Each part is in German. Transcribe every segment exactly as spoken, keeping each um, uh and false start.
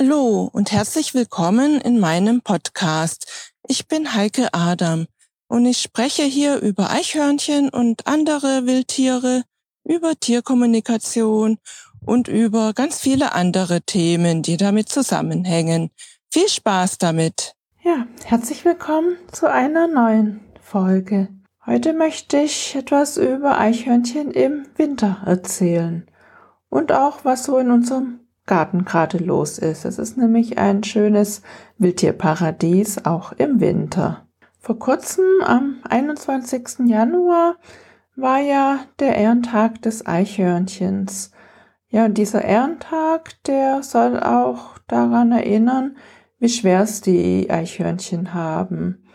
Hallo und herzlich willkommen in meinem Podcast. Ich bin Heike Adam und ich spreche hier über Eichhörnchen und andere Wildtiere, über Tierkommunikation und über ganz viele andere Themen, die damit zusammenhängen. Viel Spaß damit! Ja, herzlich willkommen zu einer neuen Folge. Heute möchte ich etwas über Eichhörnchen im Winter erzählen und auch, was so in unserem Garten gerade los ist. Es ist nämlich ein schönes Wildtierparadies, auch im Winter. Vor kurzem, am einundzwanzigsten Januar, war ja der Ehrentag des Eichhörnchens. Ja, und dieser Ehrentag, der soll auch daran erinnern, wie schwer es die Eichhörnchen haben.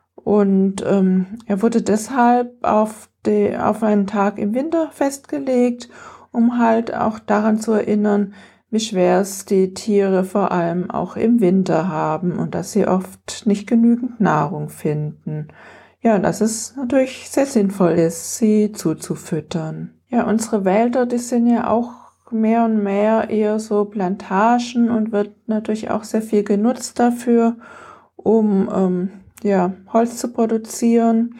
Und ähm, er wurde deshalb auf, die, auf einen Tag im Winter festgelegt, um halt auch daran zu erinnern, wie schwer es die Tiere vor allem auch im Winter haben und dass sie oft nicht genügend Nahrung finden. Ja, und dass es natürlich sehr sinnvoll ist, sie zuzufüttern. Ja, unsere Wälder, die sind ja auch mehr und mehr eher so Plantagen und wird natürlich auch sehr viel genutzt dafür, um ähm, ja, Holz zu produzieren.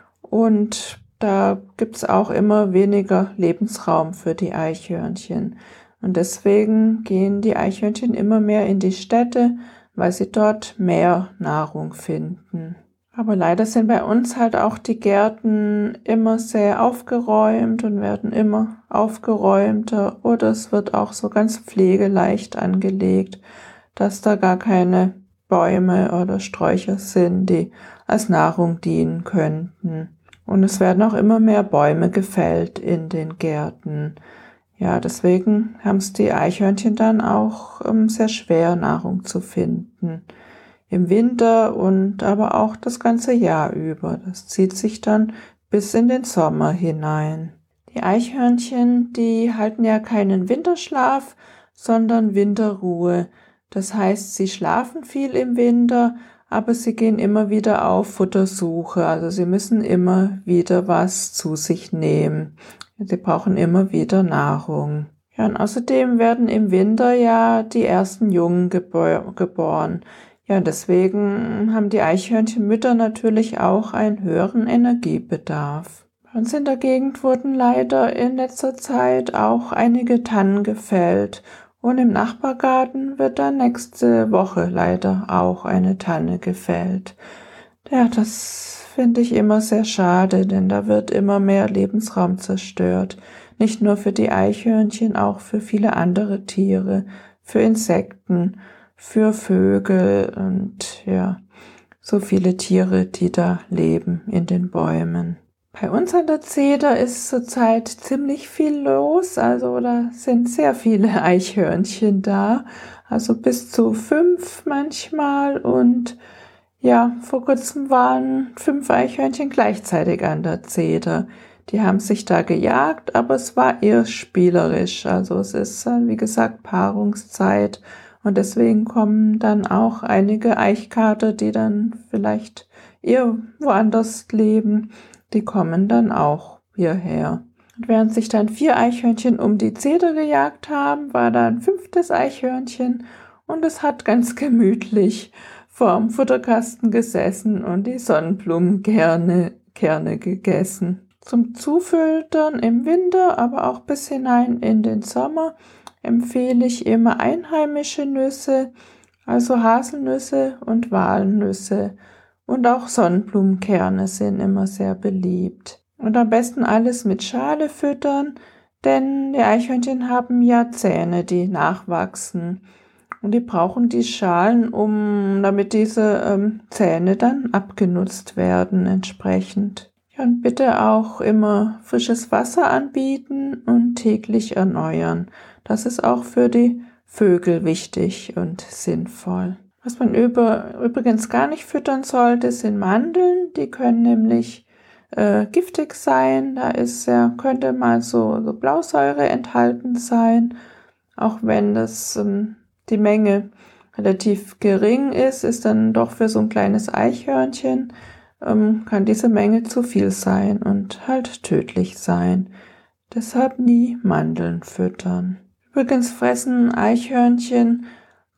Und da gibt's auch immer weniger Lebensraum für die Eichhörnchen. Und deswegen gehen die Eichhörnchen immer mehr in die Städte, weil sie dort mehr Nahrung finden. Aber leider sind bei uns halt auch die Gärten immer sehr aufgeräumt und werden immer aufgeräumter. Oder es wird auch so ganz pflegeleicht angelegt, dass da gar keine Bäume oder Sträucher sind, die als Nahrung dienen könnten. Und es werden auch immer mehr Bäume gefällt in den Gärten. Ja, deswegen haben es die Eichhörnchen dann auch ähm, sehr schwer, Nahrung zu finden. Im Winter und aber auch das ganze Jahr über. Das zieht sich dann bis in den Sommer hinein. Die Eichhörnchen, die halten ja keinen Winterschlaf, sondern Winterruhe. Das heißt, sie schlafen viel im Winter, aber sie gehen immer wieder auf Futtersuche. Also sie müssen immer wieder was zu sich nehmen. Sie brauchen immer wieder Nahrung. Ja, und außerdem werden im Winter ja die ersten Jungen gebor- geboren. Ja, deswegen haben die Eichhörnchenmütter natürlich auch einen höheren Energiebedarf. Bei uns in der Gegend wurden leider in letzter Zeit auch einige Tannen gefällt. Und im Nachbargarten wird dann nächste Woche leider auch eine Tanne gefällt. Ja, das finde ich immer sehr schade, denn da wird immer mehr Lebensraum zerstört. Nicht nur für die Eichhörnchen, auch für viele andere Tiere, für Insekten, für Vögel und ja, so viele Tiere, die da leben in den Bäumen. Bei uns an der Zeder ist zurzeit ziemlich viel los, also da sind sehr viele Eichhörnchen da, also bis zu fünf manchmal und ja, vor kurzem waren fünf Eichhörnchen gleichzeitig an der Zeder. Die haben sich da gejagt, aber es war eher spielerisch, also es ist, wie gesagt, Paarungszeit und deswegen kommen dann auch einige Eichkater, die dann vielleicht eher woanders leben, die kommen dann auch hierher. Und während sich dann vier Eichhörnchen um die Zeder gejagt haben, war da ein fünftes Eichhörnchen und es hat ganz gemütlich vorm Futterkasten gesessen und die Sonnenblumenkerne Kerne gegessen. Zum Zufüttern im Winter, aber auch bis hinein in den Sommer empfehle ich immer einheimische Nüsse, also Haselnüsse und Walnüsse. Und auch Sonnenblumenkerne sind immer sehr beliebt. Und am besten alles mit Schale füttern, denn die Eichhörnchen haben ja Zähne, die nachwachsen. Und die brauchen die Schalen, um, damit diese ähm, Zähne dann abgenutzt werden entsprechend. Ja, und bitte auch immer frisches Wasser anbieten und täglich erneuern. Das ist auch für die Vögel wichtig und sinnvoll. Was man über, übrigens gar nicht füttern sollte, sind Mandeln. Die können nämlich äh, giftig sein. Da ist ja, könnte mal so, so Blausäure enthalten sein. Auch wenn das ähm, die Menge relativ gering ist, ist dann doch für so ein kleines Eichhörnchen, ähm, kann diese Menge zu viel sein und halt tödlich sein. Deshalb nie Mandeln füttern. Übrigens fressen Eichhörnchen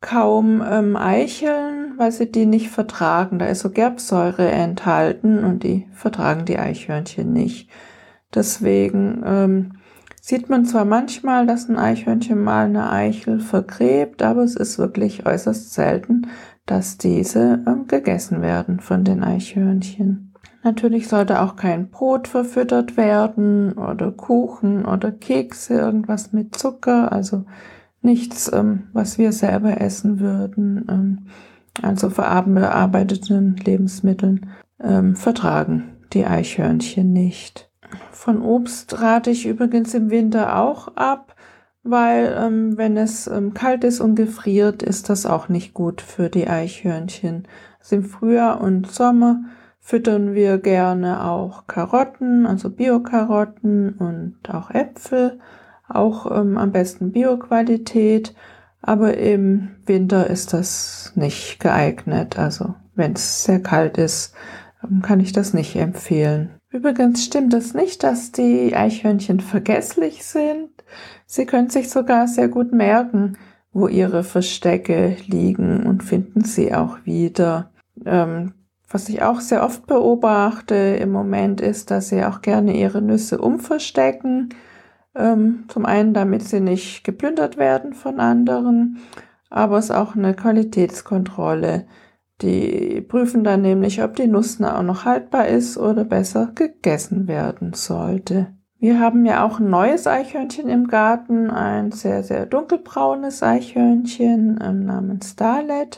kaum ähm, Eicheln, weil sie die nicht vertragen. Da ist so Gerbsäure enthalten und die vertragen die Eichhörnchen nicht. Deswegen ähm, sieht man zwar manchmal, dass ein Eichhörnchen mal eine Eichel vergräbt, aber es ist wirklich äußerst selten, dass diese ähm, gegessen werden von den Eichhörnchen. Natürlich sollte auch kein Brot verfüttert werden oder Kuchen oder Kekse, irgendwas mit Zucker, also nichts, ähm, was wir selber essen würden, ähm, also verarbeiteten Lebensmitteln, ähm, vertragen die Eichhörnchen nicht. Von Obst rate ich übrigens im Winter auch ab, weil ähm, wenn es ähm, kalt ist und gefriert, ist das auch nicht gut für die Eichhörnchen. Also im Frühjahr und Sommer füttern wir gerne auch Karotten, also Bio-Karotten und auch Äpfel, auch ähm, am besten Bio-Qualität, aber im Winter ist das nicht geeignet. Also wenn es sehr kalt ist, ähm, kann ich das nicht empfehlen. Übrigens stimmt es nicht, dass die Eichhörnchen vergesslich sind. Sie können sich sogar sehr gut merken, wo ihre Verstecke liegen und finden sie auch wieder. Ähm, was ich auch sehr oft beobachte im Moment ist, dass sie auch gerne ihre Nüsse umverstecken. Ähm, zum einen, damit sie nicht geplündert werden von anderen, aber es ist auch eine Qualitätskontrolle. Die prüfen dann nämlich, ob die Nuss auch noch haltbar ist oder besser gegessen werden sollte. Wir haben ja auch ein neues Eichhörnchen im Garten, ein sehr, sehr dunkelbraunes Eichhörnchen ähm, namens Starlet.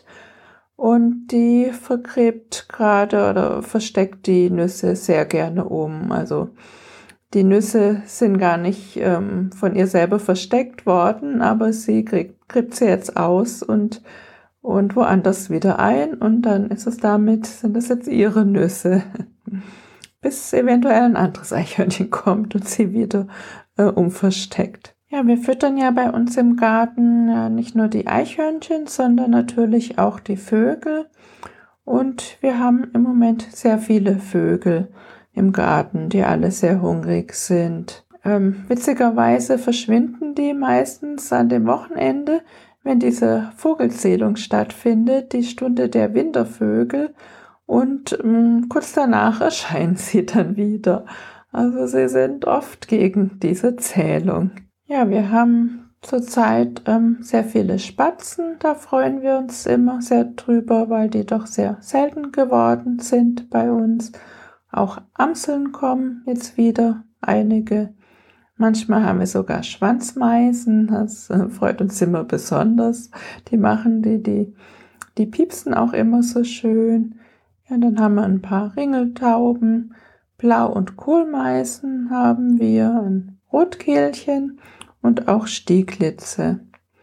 Und die vergräbt gerade oder versteckt die Nüsse sehr gerne um. Also die Nüsse sind gar nicht ähm, von ihr selber versteckt worden, aber sie kriegt, kriegt sie jetzt aus und, und woanders wieder ein. Und dann ist es damit, sind das jetzt ihre Nüsse. Bis eventuell ein anderes Eichhörnchen kommt und sie wieder äh, umversteckt. Ja, wir füttern ja bei uns im Garten ja nicht nur die Eichhörnchen, sondern natürlich auch die Vögel. Und wir haben im Moment sehr viele Vögel im Garten, die alle sehr hungrig sind. Ähm, witzigerweise verschwinden die meistens an dem Wochenende, wenn diese Vogelzählung stattfindet, die Stunde der Wintervögel. Und ähm, kurz danach erscheinen sie dann wieder. Also sie sind oft gegen diese Zählung. Ja, wir haben zurzeit ähm, sehr viele Spatzen. Da freuen wir uns immer sehr drüber, weil die doch sehr selten geworden sind bei uns. Auch Amseln kommen jetzt wieder, einige. Manchmal haben wir sogar Schwanzmeisen, das äh, freut uns immer besonders. Die machen die, die, die piepsen auch immer so schön. Ja, dann haben wir ein paar Ringeltauben, Blau- und Kohlmeisen haben wir, ein Rotkehlchen und auch Stieglitze.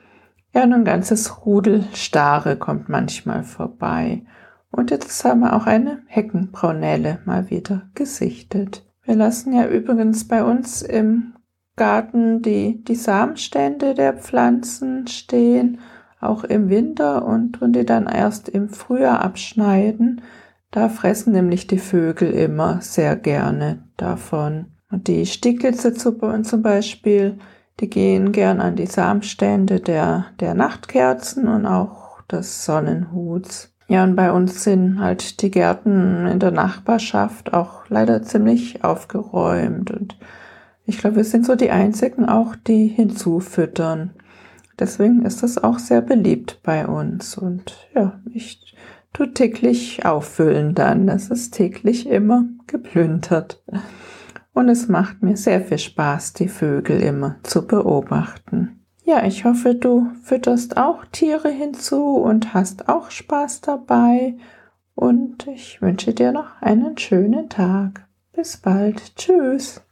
Ja, und ein ganzes Rudel Stare kommt manchmal vorbei. Und jetzt haben wir auch eine Heckenbraunelle mal wieder gesichtet. Wir lassen ja übrigens bei uns im Garten die, die Samenstände der Pflanzen stehen, auch im Winter, und tun die dann erst im Frühjahr abschneiden. Da fressen nämlich die Vögel immer sehr gerne davon. Und die Stieglitze zum Beispiel, die gehen gern an die Samenstände der, der Nachtkerzen und auch des Sonnenhuts. Ja, und bei uns sind halt die Gärten in der Nachbarschaft auch leider ziemlich aufgeräumt. Und ich glaube, wir sind so die einzigen auch, die hinzufüttern. Deswegen ist das auch sehr beliebt bei uns. Und ja, ich tue täglich auffüllen dann. Das ist täglich immer geplündert. Und es macht mir sehr viel Spaß, die Vögel immer zu beobachten. Ja, ich hoffe, du fütterst auch Tiere hinzu und hast auch Spaß dabei. Und ich wünsche dir noch einen schönen Tag. Bis bald. Tschüss.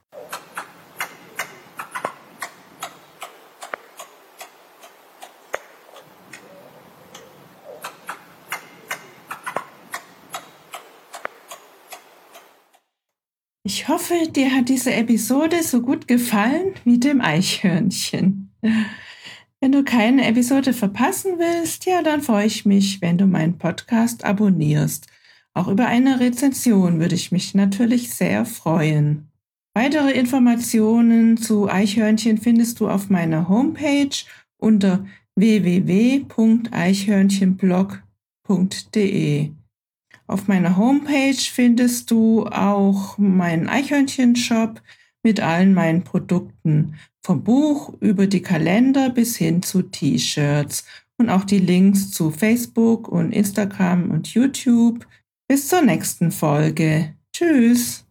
Ich hoffe, dir hat diese Episode so gut gefallen wie dem Eichhörnchen. Wenn du keine Episode verpassen willst, ja, dann freue ich mich, wenn du meinen Podcast abonnierst. Auch über eine Rezension würde ich mich natürlich sehr freuen. Weitere Informationen zu Eichhörnchen findest du auf meiner Homepage unter w w w punkt eichhörnchenblog punkt de. Auf meiner Homepage findest du auch meinen Eichhörnchen-Shop mit allen meinen Produkten, vom Buch über die Kalender bis hin zu T-Shirts und auch die Links zu Facebook und Instagram und YouTube. Bis zur nächsten Folge. Tschüss!